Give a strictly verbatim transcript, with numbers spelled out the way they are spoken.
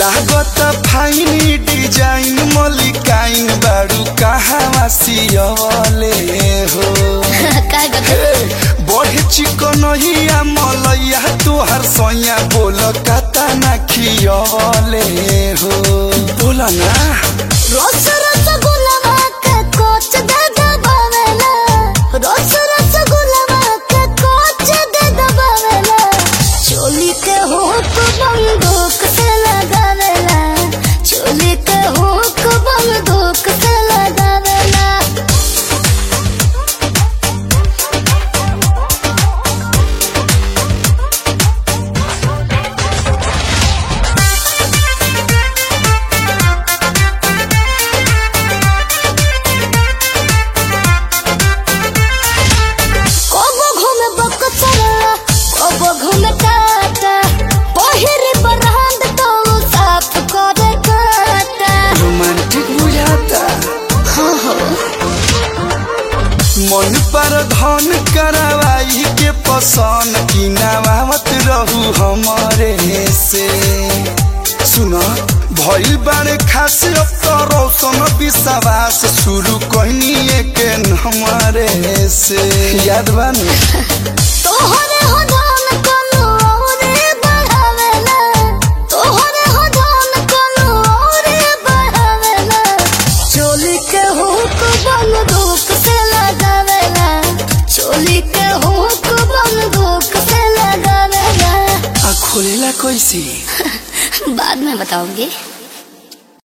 लागत फाइनी डिजाइन मलिकाइन बारू कहाँ सियले हो बढ़े चिकन हिया मलैया तोहर सैया बोल कता ना खियले हो बोला ना रोस रसगुल्ला के कोच दे दबावेला रोस रसगुल्ला के कोच दे दबावेला चोली के हुक बंदूक से लगावेला चोली के हुक बंदूक से लगावेला मन पर धन करवाई के पसंद की नवावत रहू हमारे से सुना भइल बारे खास अब तो रोशन विश्वास शुरू कहनी के हमारे से याद बानी तोहरे हो धन कोनो औरे बढ़ावेला तोहरे हो धन कोनो औरे बढ़ावेला चोली के हुक बंदूक से लगावेला चोली के हुक बंदूक से लगावेला आ खोलेला कैसे बाद में बताऊंगी।